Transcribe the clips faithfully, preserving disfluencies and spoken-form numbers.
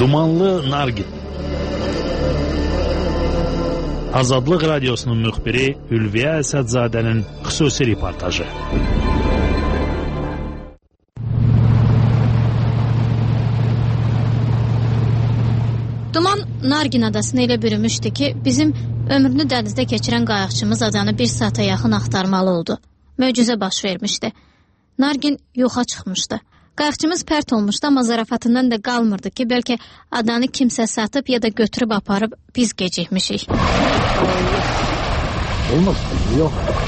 Dumanlı Nargin. Azadlıq Radiosunun müxbiri Ülviyə Əsədzadənin xüsusi reportajı. Duman Nargin adasını elə bürümüşdü ki, bizim ömrünü dənizdə keçirən qayıqçımız adanı bir saata yaxın axtarmalı oldu. Möcüzə baş vermişdi. Nargin yoxa çıxmışdı. Qayıqçımız pərt olmuşdu, amma zarafatından da qalmırdı ki, bəlkə adanı kimsə satıb ya da götürüb aparıb biz gecikmişik. Olmaz, yox.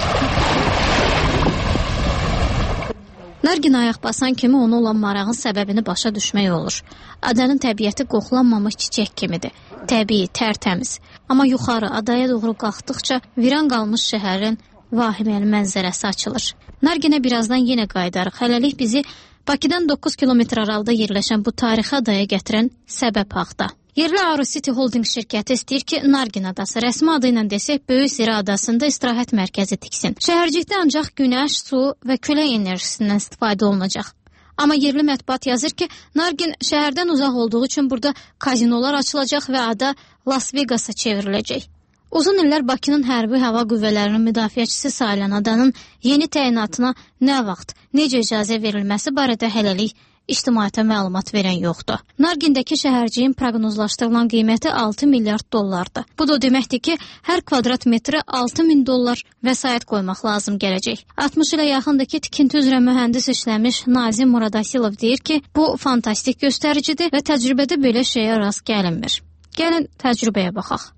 Nargin ayaq basan kimi ona olan marağın səbəbini başa düşmək olur. Adanın təbiəti qoxlanmamış çiçək kimidir. Təbii, tərtəmiz. Amma yuxarı adaya doğru qalxdıqca viran qalmış şəhərin vahiməli mənzərəsi açılır. Narginə birazdan yenə qayıdarıq. Hələlik bizi Bakıdan doqquz kilometr aralıda yerləşən bu tarixi adaya gətirən səbəb haqda. Yerli AeroCity Holding şirkəti istəyir ki, Nargin adası, rəsmi adı ilə desək, Böyük Zira adasında istirahət mərkəzi tiksin. Şəhərcikdə ancaq günəş, su və külək enerjisindən istifadə olunacaq. Amma yerli mətbuat yazır ki, Nargin şəhərdən uzaq olduğu üçün burada kazinolar açılacaq və ada Las Vegas'a çevriləcək. Uzun illər Bakının hərbi hava qüvvələrinin müdafiəçisi sayılan adanın yeni təyinatına nə vaxt, necə icazə verilməsi barədə hələlik ictimaiyyətə məlumat verən yoxdur. Nargindəki şəhərciyin proqnozlaşdırılan qiyməti altı milyard dollardır. Bu da deməkdir ki, hər kvadrat metrə altı min dollar vəsait qoymaq lazım gələcək. altmış ilə yaxındakı tikinti üzrə mühəndis işləmiş Nazim Muradasilov deyir ki, bu fantastik göstəricidir və təcrübədə belə şeyə rast gəlinmir. Gəlin təcrübəyə baxaq.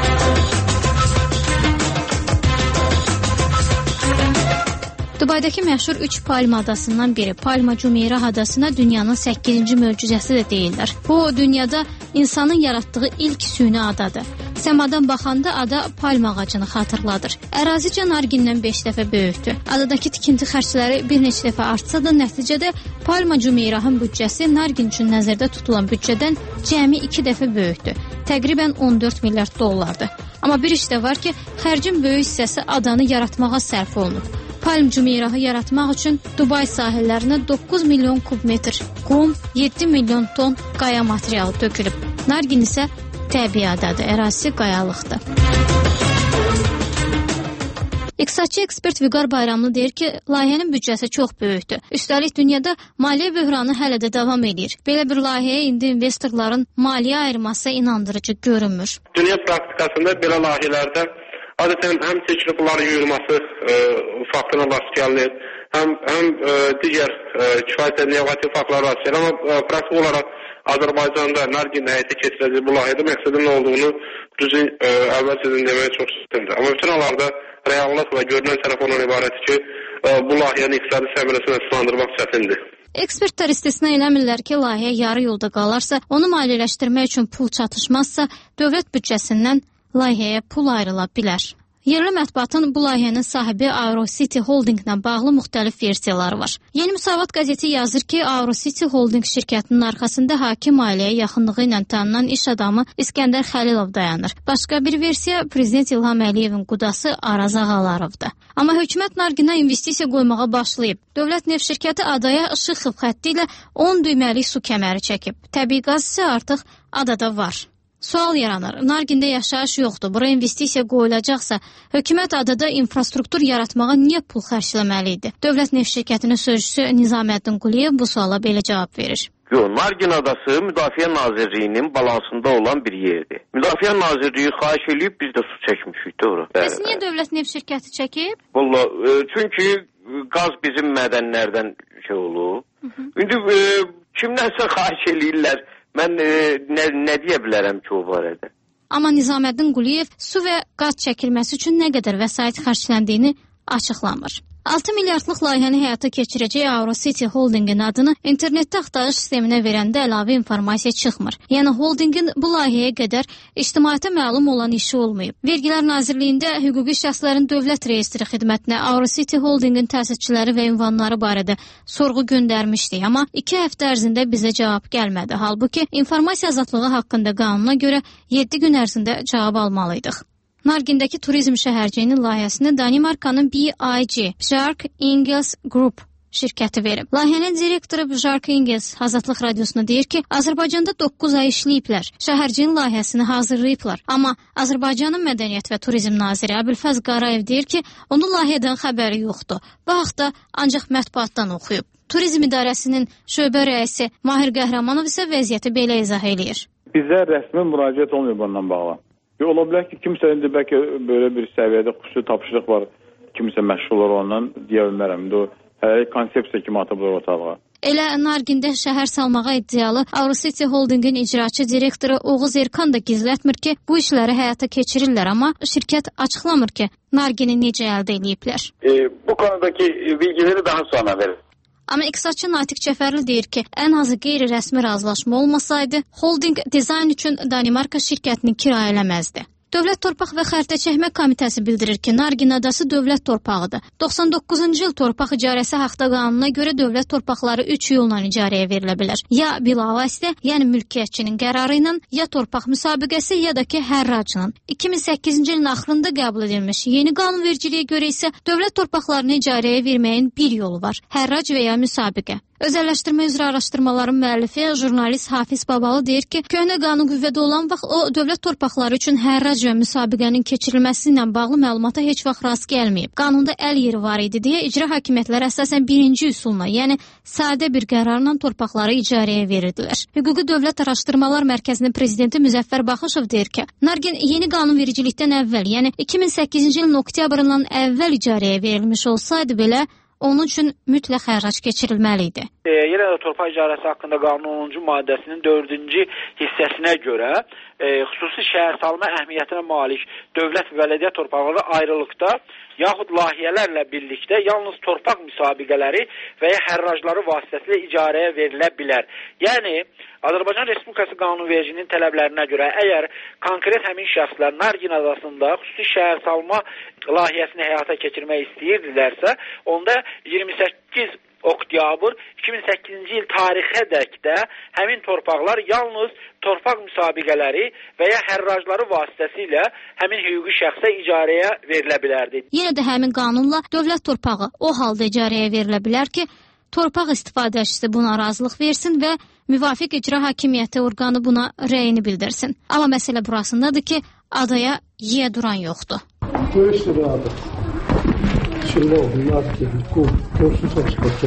Dubaydakı məşhur üç Palma adasından biri Palma Jumeirah adasına dünyanın səkkizinci möcüzəsi də deyirlər. Bu, dünyada insanın yaratdığı ilk süni adadır. Səmadan baxanda ada palma ağacını xatırladır. Ərazicə Nargindən beş dəfə böyükdür. Adadakı tikinti xərcləri bir neçə dəfə artsa da nəticədə Palma Jumeirahın büdcəsi Nargin üçün nəzərdə tutulan büdcədən cəmi iki dəfə böyükdür. Təqribən on dörd milyard dollardır. Amma bir iş də var ki, xərcin böyük hissəsi adanı yaratmağa sərf olunub. Palm Jumeirahı yaratmaq üçün Dubay sahillərinə doqquz milyon kubmetr qum, yeddi milyon ton qaya materialı tökülüb. Nargin isə təbii adadır, ərazisi qayalıqdır. İqtisadçı ekspert Vüqar Bayramlı deyir ki, layihənin büdcəsi çox böyükdür. Üstəlik dünyada maliyyə böhranı hələ də davam edir. Belə bir layihəyə indi investorların maliyyə ayırması inandırıcı görünmür. Dünya praktikasında belə layihələrdə adətən həm seçili pulların yuyulması e, faktına rast gəlinir, həm, həm e, digər e, kifayət negativ faktlar rast gəlir. Amma e, praktik olaraq Azərbaycanda Nargin həyata keçirəcək bu layihədə məqsədin nə olduğunu düzü e, əvvəl sizin deməyə çox sistemdir. Amma bütün hallarda reallıq və görünən tərəf ondan ibarətdir ki, e, bu layihənin iqtisadi səmərəsini əsaslandırmaq çətindir. Ekspertlər istisna eləmirlər ki, layihə yarı yolda qalarsa, onu maliyyələşdirmək üçün pul çatışmazsa, dövlət büdcəsindən layihəyə pul ayrıla bilər. Yerli mətbuatın bu layihənin sahibi AeroCity Holdinglə bağlı müxtəlif versiyaları var. Yeni Müsavat qəzeti yazır ki, AeroCity Holding şirkətinin arxasında hakim ailəyə yaxınlığı ilə tanınan iş adamı İskəndər Xəlilov dayanır. Başqa bir versiya Prezident İlham Əliyevin qudası Araz Ağalarovdur. Amma hökumət Narginə investisiya qoymağa başlayıb. Dövlət neft şirkəti adaya işıq xətti ilə on düyməlik su kəməri çəkib. Təbii qaz isə artıq adada var. Sual yaranır. Nargində yaşayış yoxdur. Bura investisiya qoyulacaqsa, hökumət adada infrastruktur yaratmağa niyə pul xərcləməli idi? Dövlət neft şirkətinin sözcüsü Nizaməddin Quliyev bu suala belə cavab verir. Yox, Nargin adası Müdafiə Nazirliyinin balansında olan bir yerdir. Müdafiə Nazirliyi xahiş edib biz də su çəkmişik də ora. Bəs niyə dövlət neft şirkəti çəkib? Vallahi, e, çünki qaz bizim mədənlərdən şey olur. Hı -hı. İndi e, kimdənsə xahiş eləyirlər. Mən e, nə, nə deyə bilərəm ki, o barədə? Amma Nizaməddin Quliyev su və qaz çəkilməsi üçün nə qədər vəsait xərcləndiyini açıqlamır. altı milyardlıq layihəni həyata keçirəcək AeroCity Holdingin adını internetdə axtarış sisteminə verəndə əlavə informasiya çıxmır. Yəni holdingin bu layihəyə qədər ictimaiyyətə məlum olan işi olmayıb. Vergilər Nazirliyində hüquqi şəxslərin dövlət reyestri xidmətinə AeroCity Holdingin təsisçiləri və ünvanları barədə sorğu göndərmişdik, amma iki həftə ərzində bizə cavab gəlmədi. Halbuki informasiya azadlığı haqqında qanuna görə yeddi gün ərzində cavab almalıydıq. Nargindəki turizm şəhərciyinin layihəsini Danimarkanın B I G, Bjark Ingels Group şirkəti verib. Layihənin direktoru Bjark İngels Azadlıq Radiosuna deyir ki, Azərbaycanda doqquz ay işləyiblər, şəhərciyin layihəsini hazırlayıblar. Amma Azərbaycanın Mədəniyyət və Turizm naziri Əbülfəz Qarayev deyir ki, onun layihədən xəbəri yoxdur. Bu haqda ancaq mətbuatdan oxuyub. Turizm İdarəsinin şöbə rəisi Mahir Qəhrəmanov isə vəziyyəti belə izah eləyir. Bizə rəsmi müraciət olmuyor bundan bağlı. Ola bilər ki, kimsə indi bəlkə böyle bir səviyyədə xüsusi tapışlıq var, kimsə məşğul olur ondan deyə bilmərəm. İndi o hələ konsepsiya kimi atıblar ortalığa. Elə Nargində şəhər salmağa iddialı Aurocity Holdingin icraçı direktoru Oğuz Erkan da gizlətmir ki, bu işləri həyata keçirirlər, amma şirkət açıqlamır ki, Nargini necə əldə ediblər. E, bu konudaki bilgileri daha sonra verir. Amma iqtisadçı Natiq Cəfərli deyir ki, ən azı qeyri-rəsmi razılaşma olmasaydı, holding dizayn üçün Danimarka şirkətini kirayələməzdi. Dövlət Torpaq və Xəritə Çəkmə Komitəsi bildirir ki, Nargin adası dövlət torpağıdır. doxsan doqquzuncu il torpaq icarəsi haqda qanununa görə dövlət torpaqları üç yolla icarəyə verilə bilər. Ya bilavasitə, yəni mülkiyyətçinin qərarı ilə, ya torpaq müsabiqəsi, ya da ki hərracla. iki min səkkizinci ilin axırında qəbul edilmiş yeni qanunvericiliyə görə isə dövlət torpaqlarını icarəyə verməyin bir yolu var: hərrac və ya müsabiqə. Özəlləşdirmə üzrə araşdırmaların müəllifi jurnalist Hafiz Babalı deyir ki, köhnə qanun qüvvədə olan vaxt o dövlət torpaqları üçün hərrac və müsabiqənin keçirilməsi ilə bağlı məlumata heç vaxt rast gəlməyib. Qanunda əl yeri var idi deyə icra hakimiyyətləri əsasən birinci üsulla, yəni sadə bir qərarla torpaqları icarəyə verirdilər. Hüquqi Dövlət Araşdırmalar Mərkəzinin prezidenti Müzəffər Baxışov deyir ki, Nargin yeni qanunvericilikdən əvvəl, yəni iki min səkkizinci ilin oktyabrından əvvəl icarəyə verilmiş olsaydı belə, onun üçün mütləq hərrac keçirilməli idi. E, yenə də torpaq icarəsi haqqında qanunun onuncu maddəsinin dördüncü hissəsinə görə e, xüsusi şəhərsalma əhəmiyyətinə malik dövlət və bələdiyyə torpaqları ayrılıqda yaxud layihələrlə birlikdə yalnız torpaq müsabiqələri və ya hərracları vasitəsilə icarəyə verilə bilər. Yəni Azərbaycan Respublikası qanunvericiliyinin tələblərinə görə əgər konkret həmin şəxslər Nargin adasında xüsusi şəhərsalma layihəsini həyata keçirmək istəyirdilərsə, onda iyirmi səkkiz oktyabr iki min səkkizinci il tarixədək də həmin torpaqlar yalnız torpaq müsabiqələri və ya hərracları vasitəsilə həmin hüquqi şəxsə icarəyə verilə bilərdi. Yenə də həmin qanunla dövlət torpağı o halda icarəyə verilə bilər ki, torpaq istifadəçisi buna razılıq versin və müvafiq icra hakimiyyəti orqanı buna rəyini bildirsin. Amma məsələ burasındadır ki, adaya yiyə duran yoxdur. Görüşürüz adı. Şimdi onlar ki, hukuk, kursu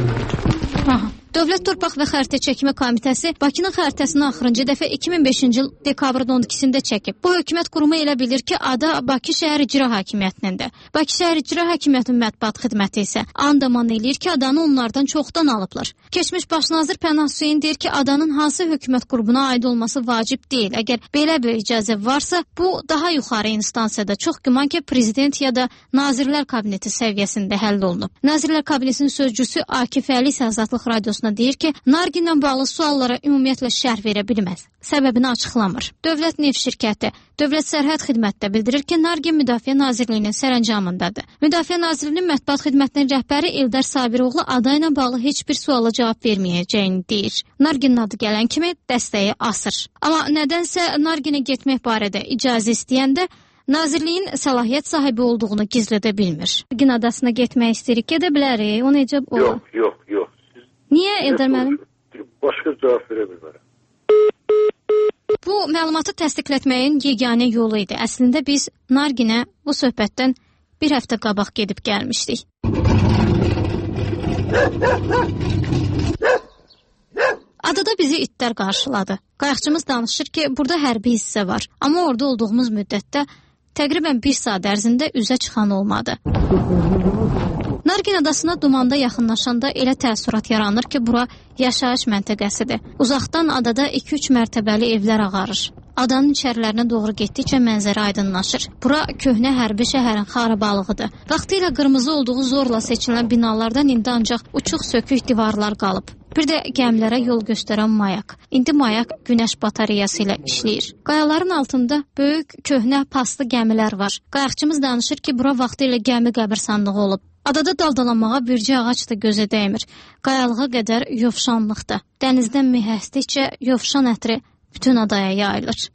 Aha. Dövlət Torpaq və Xəritə Çəkmə Komitəsi Bakının xəritəsini axırıncı dəfə iki min beşinci il dekabrın on ikisində çəkib. Bu hökumət qurumu elə bilir ki, ada Bakı şəhər icra hakimiyyətinindir. Bakı şəhər icra hakimiyyətinin mətbuat xidməti isə andaman eləyir ki, adanı onlardan çoxdan alıblar. Keçmiş baş nazir Pənah Hüseyn deyir ki, adanın hansı hökumət qurumuna aid olması vacib deyil. Əgər belə bir icazə varsa, bu daha yuxarı instansiyada, çox güman ki, prezident ya da Nazirlər Kabineti səviyyəsində həll olunub. Nazirlər Kabinetinin sözcüsü Akif Əli isə Azadlıq Radiosuna deyir ki, Narginlə bağlı suallara ümumiyyətlə şərh verə bilməz. Səbəbini açıqlamır. Dövlət Neft Şirkəti, Dövlət Sərhəd Xidməti də bildirir ki, Nargin Müdafiə Nazirliyinin sərəncamındadır. Müdafiə Nazirliyinin mətbuat xidmətinin rəhbəri Eldar Sabiroğlu adayla bağlı heç bir suala cavab verməyəcəyini deyir. Narginin adı gələn kimi dəstəyi asır. Amma nədənsə Narginə getmək barədə icazə istəyəndə Nazirliyin səlahiyyət sahibi olduğunu gizlədə bilmir. Nargin adasına getmək istəyirik, gedə bilərik. O necə olur? Yox, yox, yox. Niyə Eldar müəllim? Başqa cavab verə bilmərəm. Bu məlumatı təsdiqlətməyin yeganə yolu idi. Əslində biz Narginə bu söhbətdən bir həftə qabaq gedib gəlmişdik. Adada bizi itlər qarşıladı. Qayıqçımız danışır ki, burada hərbi hissə var. Amma orada olduğumuz müddətdə təqribən bir saat ərzində üzə çıxan olmadı. Nargin adasına dumanda yaxınlaşanda elə təəssürat yaranır ki, bura yaşayış məntəqəsidir. Uzaqdan adada iki üç mərtəbəli evlər ağarır. Adanın içərilərinə doğru getdikcə mənzərə aydınlaşır. Bura köhnə hərbi şəhərin xarabalığıdır. Vaxtilə qırmızı olduğu zorla seçilən binalardan indi ancaq uçuq sökük divarlar qalıb. Bir də gəmilərə yol göstərən mayak. İndi mayak günəş batareyası ilə işləyir. Qayaların altında böyük, köhnə, paslı gəmilər var. Qayıqçımız danışır ki, bura vaxtilə gəmi qəbirstanlığı olub. Adada daldalanmağa bircə ağac da gözə dəymir. Qayalığa qədər yovşanlıqdır. Dənizdən mihəsdikcə yovşan ətri bütün adaya yayılır.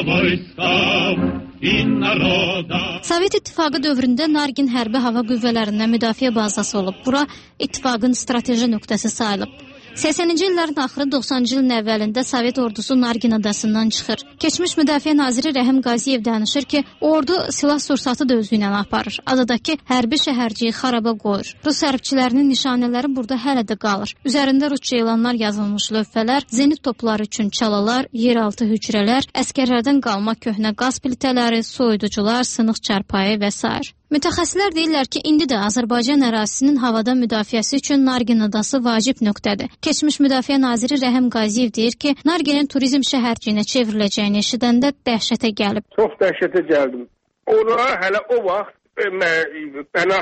Sovet İttifaqı dövründə Nargin hərbi hava qüvvələrindən müdafiə bazası olub. Bura İttifaqın strateji nöqtəsi sayılıb. səksəninci illərin axırı doxsanıncı ilin əvvəlində Sovet ordusu Nargin adasından çıxır. Keçmiş Müdafiə naziri Rəhim Qaziyev danışır ki, ordu silah sursatı da özü ilə aparır. Adadakı hərbi şəhərciyi xaraba qoyur. Rus hərbçilərinin nişanələri burada hələ də qalır. Üzərində rusca elanlar yazılmış lövhələr, zenit topları üçün çalalar, yeraltı hücrələr, əskərlərdən qalma köhnə qaz plitələri, soyuducular, sınıq çarpayı və s. Mütəxəssislər deyirlər ki, indi də Azərbaycan ərazisinin havada müdafiəsi üçün Nargin adası vacib nöqtədir. Keçmiş Müdafiə naziri Rəhim Qaziyev deyir ki, Narginin turizm şəhərciyinə çevriləcəyini eşidəndə dəhşətə gəlib. Çox dəhşətə gəldim. Ora hələ o vaxt mənə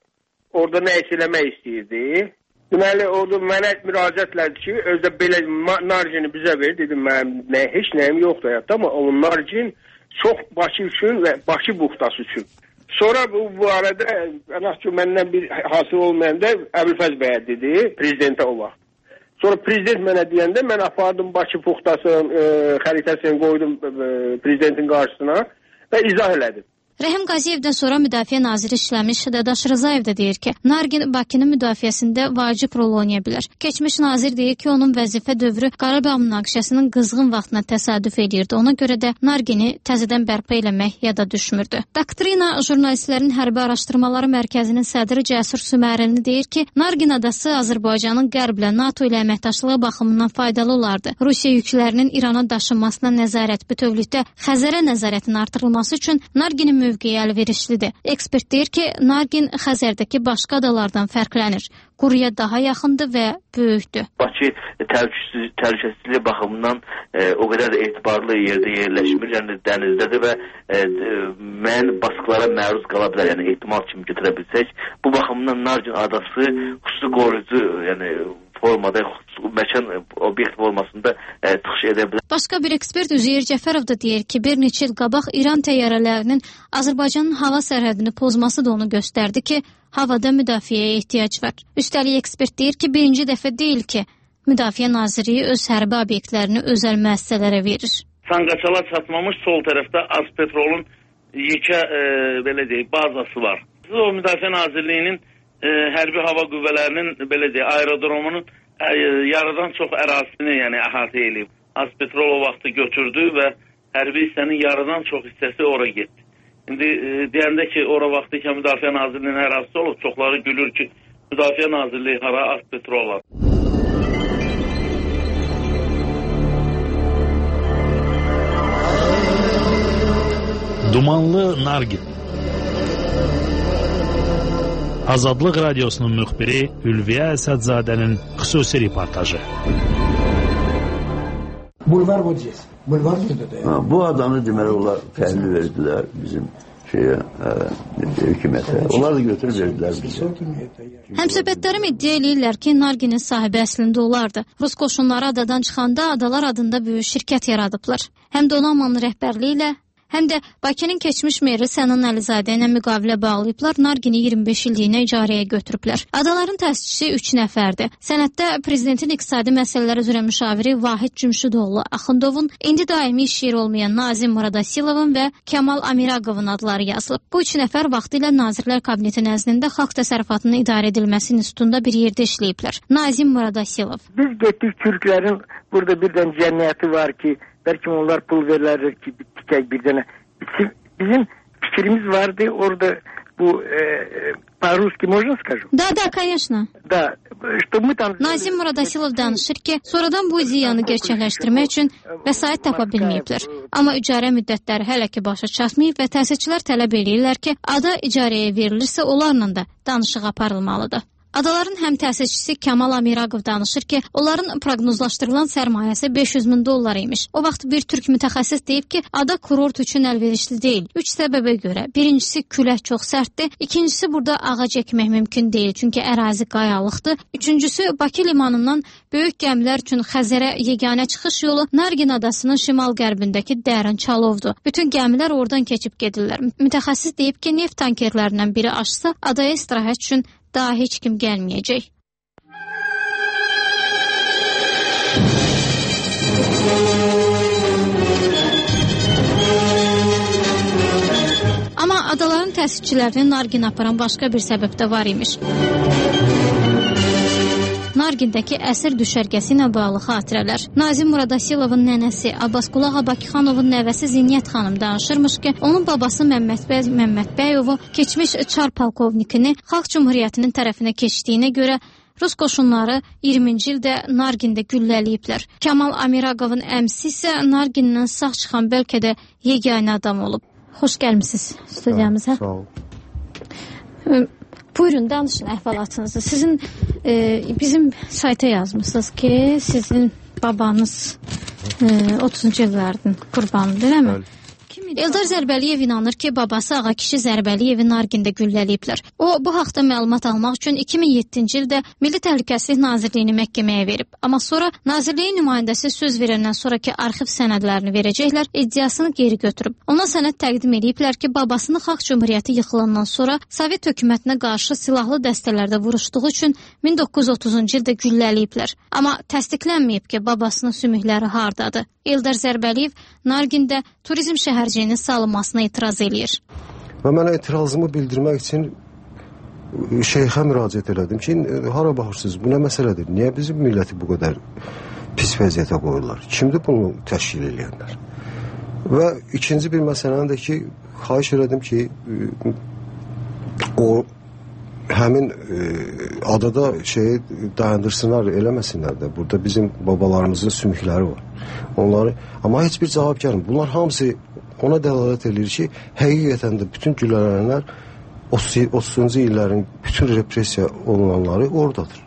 orada nə etləmək istəyirdi. Deməli, orada mənə müraciət elədi ki, özdə belə Nargini bizə ver. Dedim, mənim nə, heç nəyim yoxdur həyatda, amma o Nargin çox Bakı üçün və Bakı buxtası üçün. Sonra bu, bu arada ki, məndən bir hasıl olmayanda Əbülfəz bəyə dedi, prezidentə o vaxt. Sonra prezident mənə deyəndə mən apardım Bakı buxtasının e, xəritəsini qoydum e, prezidentin qarşısına və izah elədim. Rəhim Qaziyevdən sonra Müdafiə naziri işləmiş Dadaş Rızayev də deyir ki, Nargin Bakının müdafiəsində vacib rol oynaya bilər. Keçmiş nazir deyir ki, onun vəzifə dövrü Qarabağ münaqişəsinin qızğın vaxtına təsadüf edirdi. Ona görə də Nargini təzədən bərpa eləmək yada düşmürdü. Doktrina jurnalistlərin hərbi araşdırmaları mərkəzinin sədri Cəsur Sümərini deyir ki, Nargin adası Azərbaycanın qərblə NATO ilə əməkdaşlığı baxımından faydalı olardı. Rusiya yüklərinin İrana daşınmasına nəzarət, bütövlükdə Xəzərə nəzarətin artırılması üçün Narginin mövqeyi əlverişlidir. Ekspert deyir ki, Nargin Xəzərdəki başqa adalardan fərqlənir. Quruya daha yaxındır və böyükdür. Bakı təhlükəsizlik baxımından e, o qədər etibarlı yerdə yerləşmir, yəni dənizdədir və e, müəyyən baskılara məruz qala bilər, yəni ehtimal kimi götürə bilsək. Bu baxımdan Nargin adası xüsusi qoruyucu, yəni formada, məkan obyekt formasında e, çıxış edə bilər. Başqa bir ekspert Üzeyir Cəfərov da deyir ki, bir neçə il qabaq İran təyyarələrinin Azərbaycanın hava sərhədini pozması da onu göstərdi ki, havada müdafiəyə ehtiyac var. Üstəlik ekspert deyir ki, birinci dəfə deyil ki, Müdafiə Nazirliyi öz hərbi obyektlərini özəl müəssisələrə verir. Sanqaçala çatmamış sol tərəfdə Azpetrolun yekə e, belə deyək, bazası var. O Müdafiə Nazirliyinin e, hərbi hava qüvvələrinin belə deyək, aerodromunun e, yarıdan çox ərazisini, yəni əhatə edib. Azpetrol o vaxtı götürdü və hərbi hissənin yarıdan çox hissəsi ora getdi. İndi e, deyəndə ki, ora vaxtı ki, Müdafiə Nazirliyinin ərazisi olub, çoxları gülür ki, Müdafiə Nazirliyi hara Azpetrol var. Dumanlı Nargin. Azadlıq Radiosunun müxbiri Ülviyə Əsədzadənin xüsusi reportajı. Bulvar bu здесь. Bulvar burada. Bu adamı deməli onlar təhvil verdilər bizim şeyə, hökumətə. Onlar da götürüb verdilər bizə. Həmsöhbətlərim iddia eləyirlər ki, Narginin sahibi əslində olardı. Rus qoşunları adadan çıxanda adalar adında böyük şirkət yaradıblar. Həm də Onamanın rəhbərliyi ilə, həm də Bakının keçmiş meri Sənan Əlizadə ilə müqavilə bağlayıblar, Nargini iyirmi beş illiyinə icarəyə götürüblər. Adaların təsisçisi üç nəfərdir. Sənəddə prezidentin iqtisadi məsələlər üzrə müşaviri Vahid Cümşüdoğlu Axundovun, indi daimi iş yeri olmayan Nazim Muradasilovun və Kamal Amiraqovun adları yazılıb. Bu üç nəfər vaxtilə Nazirlər Kabineti nəzdində Xalq Təsərrüfatının idarə edilməsi institutunda bir yerdə işləyiblər. Nazim Muradasilov. Biz getdik Türklərin burada birdən cəmiyyəti var ki, belki onlar pul verirler ki tikək bir dənə. Bizim, bizim fikrimiz vardı orada bu e, по-русски можно скажу? Да, да, конечно. Да, что мы там... Nazim Muradasилov danışır ki, sonradan bu ideyanı gerçəkləşdirmək üçün vəsait tapa bilməyiblər. Amma icarə müddətləri hələ ki başa çatmayıb və təsisçilər tələb edirlər ki, ada icarəyə verilirsə, onlarla da danışıq aparılmalıdır. Adaların həm təsisçisi Kamal Amiraqov danışır ki, onların proqnozlaşdırılan sərmayəsi beş yüz min dollar imiş. O vaxt bir türk mütəxəssis deyib ki, ada kurort üçün əlverişli deyil. Üç səbəbə görə. Birincisi, külək çox sərtdir. İkincisi, burada ağac əkmək mümkün deyil, çünki ərazi qayalıqdır. Üçüncüsü, Bakı limanından böyük gəmilər üçün Xəzərə yeganə çıxış yolu Nargin adasının şimal-qərbindəki dərin Çalovdur. Bütün gəmilər oradan keçib gedirlər. Mütəxəssis deyib ki, neft tankerlərindən biri aşsa, adaya istirahət üçün daha heç kim gəlməyəcək. Dərz işçilərini Nargin aparan başqa bir səbəb də var imiş. Nargindəki əsir düşərgəsi ilə bağlı xatirələr. Nazim Muradasilovun nənəsi Abbasqulu Bakixanovun nəvəsi Zinyət xanım danışırmış ki, onun babası Məmmədbəy Məmmədbəyovu keçmiş çar polkovnikini Xalq Cümhuriyyətinin tərəfinə keçdiyinə görə Rus qoşunları iyirminci ildə Nargində güllələyiblər. Kamal Amiraqovun əmsi isə Nargindən sağ çıxan bəlkə də yeganə adam olub. Xoş gəlmisiniz studiyamıza. Sağ olun. Buyurun, danışın əhvalatınızı. Sizin e, bizim sayta yazmışsınız ki, sizin babanız e, otuzuncu illərin qurbanıdır, değil mi? Bəli. Eldar Zərbəliyev inanır ki, babası Ağa kişi Zərbəliyevi Nargində güllələyiblər. O, bu haqda məlumat almaq üçün iki min yeddinci ildə Milli Təhlükəsizlik Nazirliyini məhkəməyə verib. Amma sonra Nazirliyin nümayəndəsi söz verəndən sonraki arxiv sənədlərini verəcəklər, iddiasını geri götürüb. Ona sənəd təqdim ediblər ki, babasını Xalq Cümhuriyyəti yıxılandan sonra Sovet hökumətinə qarşı silahlı dəstələrdə vuruşduğu üçün min doqquz yüz otuzuncu ildə güllələyiblər. Amma təsdiqlənməyib ki, babasının sümükləri hardadır. Eldar Zərbəliyev Nargində turizm şəhərciyinin salınmasına etiraz eləyir. Və mən etirazımı bildirmək üçün şeyxə müraciət elədim ki, hara baxırsınız, bu nə məsələdir? Niyə bizim milləti bu qədər pis vəziyyətə qoyurlar? Kimdir bunu təşkil edənlər? Və ikinci bir məsələni də ki, xahiş elədim ki, o həmin e, adada şeyi dayandırsınlar, eləməsinlər də. Burada bizim babalarımızın sümükləri var. Onları, amma heç bir cavab gəlmir. Bunlar hamısı ona dəlalət edir ki, həqiqətən də bütün güllələnlər otuzuncu illərin bütün repressiya olunanları oradadır.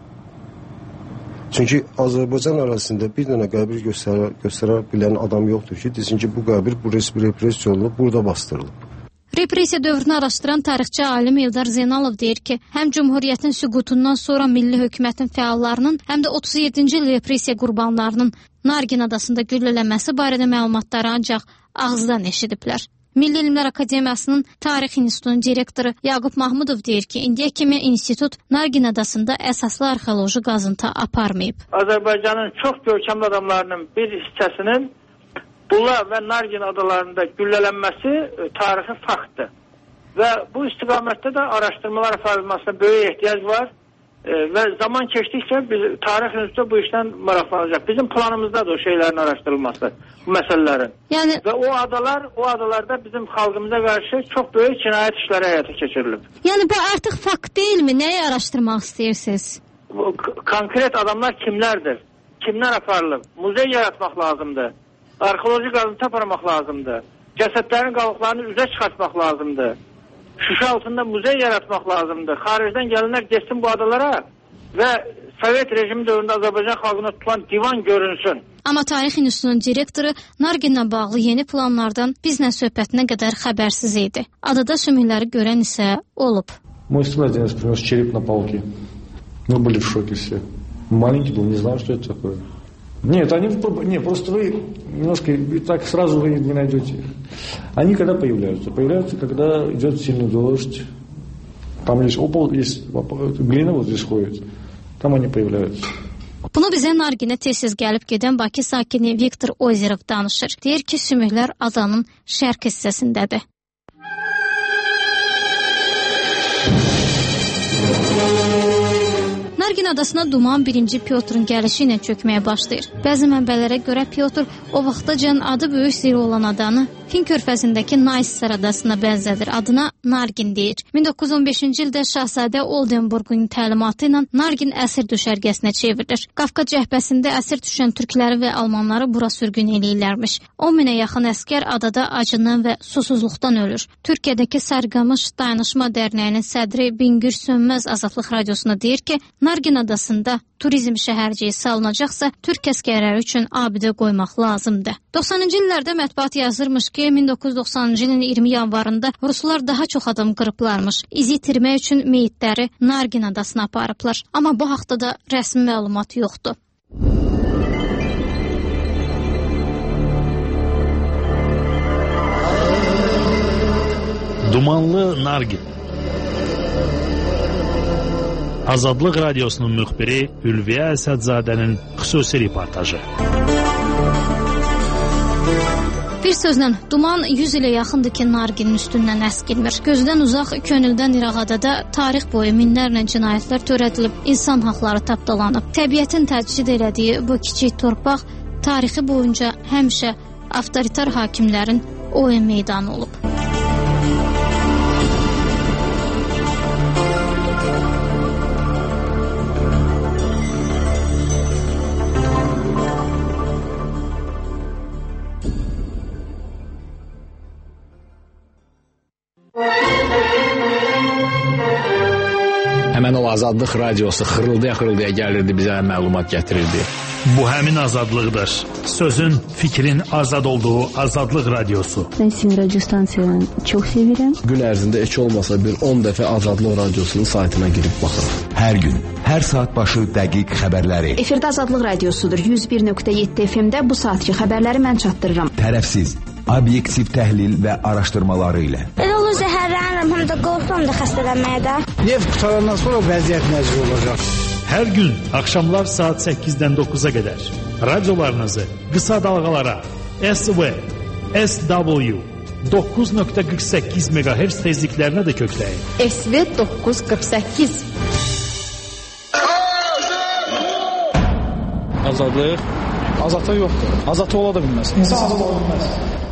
Çünki Azərbaycan ərazisində bir dənə qəbir göstərə, göstərə bilən adam yoxdur ki, desin ki, bu qəbir bu repressiya olunub, burada bastırılıb. Repressiya dövrünü araşdıran tarixçi alim Eldar Zeynalov deyir ki, həm Cümhuriyyətin süqutundan sonra milli hökumətin fəallarının, həm də otuz yeddinci il repressiya qurbanlarının Nargin adasında güllələnməsi barədə məlumatları ancaq ağızdan eşidiblər. Milli Elmlər Akademiyasının Tarix İnstitutunun direktoru Yaqub Mahmudov deyir ki, indiyə kimi institut Nargin adasında əsaslı arxeoloji qazıntı aparmayıb. Azərbaycanın çox görkəmli adamlarının bir hissəsinin Bula və Nargin adalarında güllələnməsi tarixi faktdır. Və bu istiqamətdə də araşdırmalar aparılmasına böyük ehtiyac var. E, və zaman keçdikcə biz, tarix institutu bu işdən maraqlanacaq. Bizim planımızdadır o şeylərin araşdırılması, bu məsələlərin. Yəni... Və o adalar, o adalarda bizim xalqımıza qarşı çox böyük cinayət işləri həyata keçirilib. Yəni bu artıq fakt deyilmi? Nəyi araşdırmaq istəyirsiniz? Bu, konkret adamlar kimlərdir? Kimlər aparılıb? Muzey yaratmaq lazımdır. Arxeoloji qazıntı aparmaq lazımdır. Cəsədlərin qalıqlarını üzə çıxartmaq lazımdır. Şuşa altında muzey yaratmaq lazımdır. Xaricdən gəlinlər geçsin bu adalara və Sovet rejimi dövründə Azərbaycan xalqına tutulan divan görünsün. Amma Tarix İnstitutunun direktoru Narginlə bağlı yeni planlardan bizlə söhbətinə qədər xəbərsiz idi. Adada sümükləri görən isə olub. Мой сын один раз принес череп на палке. Мы были в шоке все. Маленький был, не знал, что это такое. Нет, они не, просто вы немножко так сразу вы не найдете их. Они когда появляются? Появляются, когда идет сильный дождь. Там есть опол, есть глина вот здесь ходит. Там они появляются. Bunu bizə Narginə tez-tez gəlib gedən Bakı sakini Viktor Ozerov danışır. Deyir ki, sümüklər adanın şərq hissəsindədir. Nargin adasına Duman birinci Pyotrun gəlişi ilə çökməyə başlayır. Bəzi mənbələrə görə Pyotr o vaxtacan adı böyük zirə olan adanı Fin körfəzindəki Naysar adasına bənzədir. Adına Nargin deyir. min doqquz yüz on beşinci ildə Şahzadə Oldenburgun təlimatı ilə Nargin əsir düşərgəsinə çevrilir. Qafqaz cəhbəsində əsir düşən türkləri və almanları bura sürgün eləyirlərmiş. on minə yaxın əskər adada acından və susuzluqdan ölür. Türkiyədəki Sarıqamış Dayanışma Dərnəyinin sədri Bingür Sönməz Azadlıq Radiosuna deyir ki, Nargin adasında turizm şəhərciyi salınacaqsa, türk əskərləri üçün abidə qoymaq lazımdır. doxsanıncı illərdə mətbuat yazırmış ki, min doqquz yüz doxsanıncı ilin iyirmi yanvarında Ruslar daha çox adam qırıblarmış. İzi itirmək üçün meyitləri Nargin adasına aparıblar. Amma bu haqda da rəsmi məlumat yoxdur. Dumanlı Nargin. Azadlıq Radiosunun müxbiri Ülviyə Əsədzadənin xüsusi reportajı. Bir sözlə, duman yüz ilə yaxındır ki, nargilin üstündən əskilmir. Gözdən uzaq, könüldən iraqadada tarix boyu minlərlə cinayətlər törədilib, insan haqları tapdalanıb. Təbiətin təcrid elədiyi bu kiçik torpaq tarixi boyunca həmişə avtoritar hakimlərin oyun meydanı olub. Həmən o Azadlıq radiosu xırıldaya-xırıldaya gəlirdi, bizə məlumat gətirirdi. Bu həmin azadlıqdır. Sözün, fikrin azad olduğu Azadlıq radiosu. Ben sizin radyo stansiyanı çok severim. Gün ərzində heç olmasa bir on dəfə Azadlıq radiosunun saytına girib baxırım. Hər gün, hər saat başı dəqiq xəbərləri. Efirdə Azadlıq radiosudur. yüz bir nöqtə yeddi F M-də bu saatki xəbərləri mən çatdırıram. Tərəfsiz, obyektiv təhlil və araşdırmaları ilə. Elə olur zəhərlənirəm, həm də qorxuram da xəstələnməyə də. Neft qutarandan sonra vəziyyət necə olacaq? Hər gün axşamlar saat səkkizdən doqquza qədər radiolarınızı qısa dalğalara S V, S W doqquz nöqtə qırx səkkiz meqahertz tezliklərinə də kökləyin. S V doqquz qırx səkkiz. Azadlıq azadlıq yoxdur. Azadlıq ola da bilməz. İnsan azad ola bilməz.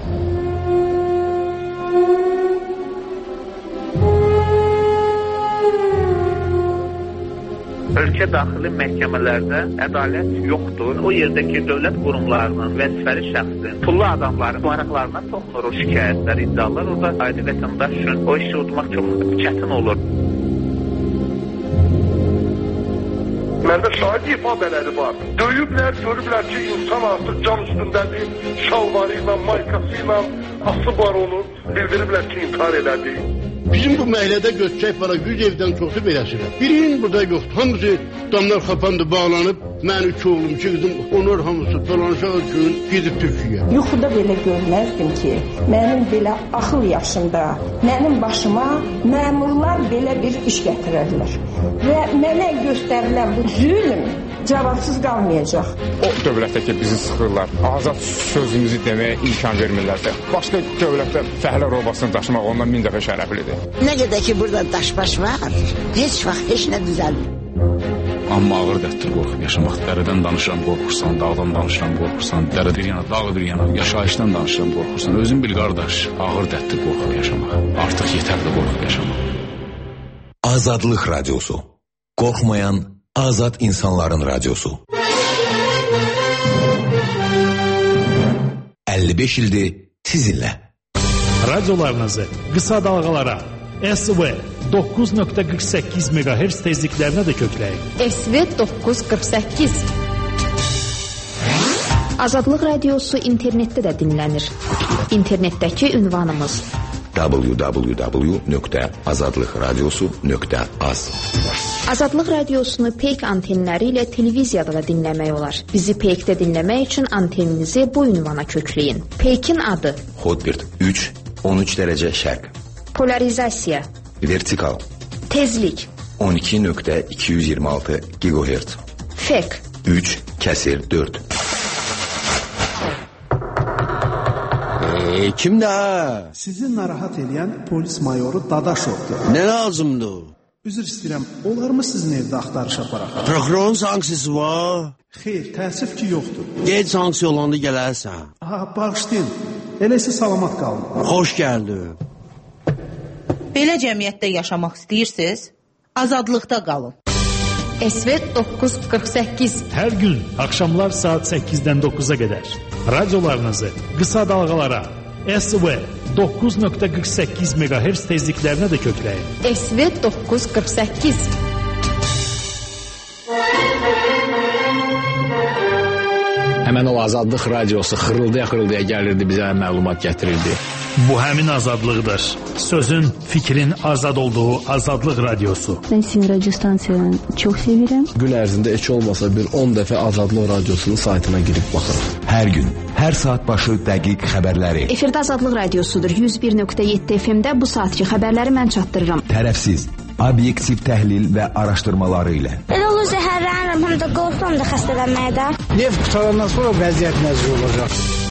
Ölkə daxili məhkəmələrdə ədalət yoxdur. O yerdəki dövlət qurumlarının vəzifəli şəxsin, pullu adamların maraqlarına toxunur o şikayətlər, iddialar. Orada adi vətəndaş üçün o işi udmaq çox çətin olur. Məndə şahid ifadələri var. Döyüblər, görüblər ki, insan artıq cam üstündədir, şalvarı ilə, maykası ilə asıb var onu. Bildiriblər ki, intihar elədi. Bizim bu məhəllədə götürək var, yüz evdən çoxu beləsidir. Birinin burada yoxdur. Hamısı damlar xapandı, bağlanıb. Mən üç oğlum, iki qızım, onlar hamısı dolanışaq üçün gidib Türkiyə. Yuxuda belə görməzdim ki, mənim belə axıl yaşında, mənim başıma məmurlar belə bir iş gətirərlər. Və mənə göstərilən bu zülm cavabsız qalmayacaq. O dövlətdə ki, bizi sıxırlar, azad sözümüzü deməyə imkan vermirlərsə, başqa dövlətdə fəhlə robasını daşımaq ondan min dəfə şərəflidir. Nə qədər ki, burada daşbaş var, heç vaxt heç nə düzəlmir. Amma ağır dətdir qorxub yaşamaq. Dərədən danışıram, qorxursan, dağdan danışıram, qorxursan, dərə bir yana, dağ bir yana, yaşayışdan danışıram, qorxursan. Özün bil, qardaş, ağır dətdir qorxub yaşamaq. Artıq yetərli qorxub yaşamaq. Azadlıq radiosu. Qorxmayan azad insanların radiosu. əlli beş ildir sizinlə. Radiolarınızı qısa dalğalara S V doqquz nöqtə qırx səkkiz meqahertz tezliklərinə də kökləyin. S V doqquz qırx səkkiz. Azadlıq radiosu internetdə də dinlənir. İnternetdəki ünvanımız w w w nöqtə azadlıq radiosu nöqtə az. Azadlıq radiosunu peyk antenləri ilə televiziyada da dinləmək olar. Bizi peykdə dinləmək üçün anteninizi bu ünvana kökləyin. Peykin adı Hotbird üç on üç dərəcə şərq. Polarizasiya Vertikal Tezlik on iki nöqtə iki yüz iyirmi altı gigahertz. Fek üç kəsir dörd. Eee kimdə ha? Sizi narahat edən polis mayoru Dadaşovdur. Nə lazımdır? Üzr istəyirəm, olar mı sizin evdə axtarış aparaq? Prokurorun sanksiyası var? Xeyr, təəssüf ki, yoxdur. Gec sanksiya olanda gələrsən. Aha, bağışlayın. Eləsə salamat qalın. Xoş gəldin. Belə cəmiyyətdə yaşamaq istəyirsiniz? Azadlıqda qalın. S V doqquz qırx səkkiz. Hər gün axşamlar saat səkkizdən doqquza qədər radiolarınızı qısa dalğalara S V doqquz nöqtə qırx səkkiz meqahertz tezliklərinə də kökləyin. S V doqquz qırx səkkiz. Həmən o Azadlıq radiosu xırıldaya-xırıldaya gəlirdi, bizə məlumat gətirirdi. Bu həmin azadlıqdır. Sözün, fikrin azad olduğu Azadlıq radiosu. Ben sizin radyo stansiyanı çok severim. Gün ərzində heç olmasa bir on dəfə Azadlıq radiosunun saytına girib baxırım. Hər gün, hər saat başı dəqiq xəbərləri. Efirdə Azadlıq radiosudur. yüz bir nöqtə yeddi F M-də bu saatki xəbərləri mən çatdırıram. Tərəfsiz, obyektiv təhlil və araşdırmaları ilə. Elə olur zəhərlənirəm, həm də qorxuram da xəstələnməyə də. Neft qutarandan sonra vəziyyət necə olacaq?